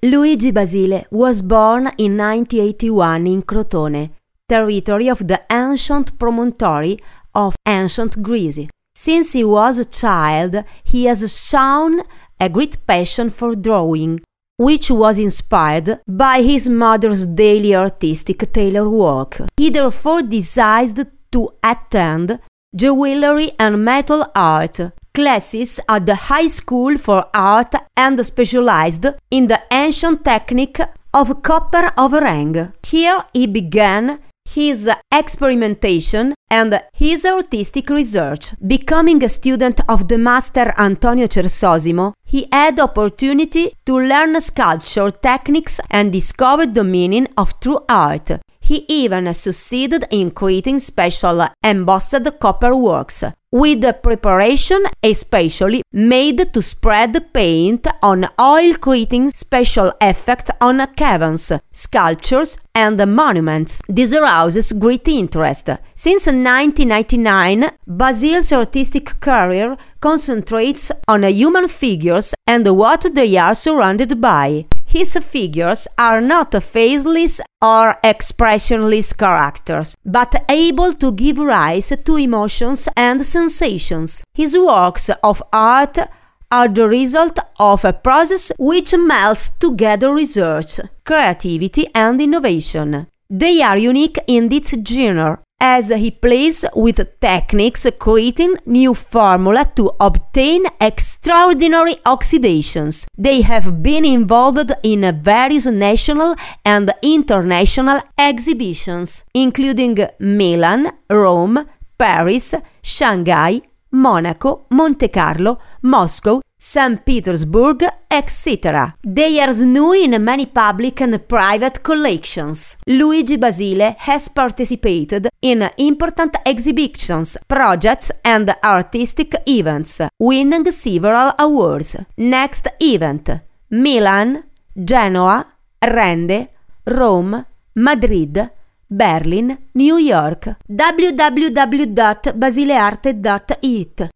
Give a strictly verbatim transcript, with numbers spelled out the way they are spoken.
Luigi Basile was born in nineteen eighty-one in Crotone, territory of the ancient promontory of ancient Greece. Since he was a child, he has shown a great passion for drawing, which was inspired by his mother's daily artistic tailor work. He therefore decided to attend jewelry and metal art classes at the High School for Art and specialized in the ancient technique of copper overhang. Here he began his experimentation and his artistic research. Becoming a student of the master Antonio Cersosimo, he had opportunity to learn sculpture techniques and discovered the meaning of true art. He even succeeded in creating special embossed copper works, with the preparation especially made to spread paint on oil, creating special effects on caverns, sculptures, and monuments. This arouses great interest. Since nineteen ninety-nine, Basile's artistic career concentrates on human figures and what they are surrounded by. His figures are not faceless or expressionless characters, but able to give rise to emotions and sensations. His works of art are the result of a process which melts together research, creativity, and innovation. They are unique in its genre, as he plays with techniques creating new formula to obtain extraordinary oxidations. They have been involved in various national and international exhibitions, including Milan, Rome, Paris, Shanghai, Monaco, Monte Carlo, Moscow, Saint Petersburg, et cetera. They are new in many public and private collections. Luigi Basile has participated in important exhibitions, projects, and artistic events, winning several awards. Next event: Milan, Genoa, Rende, Rome, Madrid, Berlin, New York. w w w dot basilearte dot it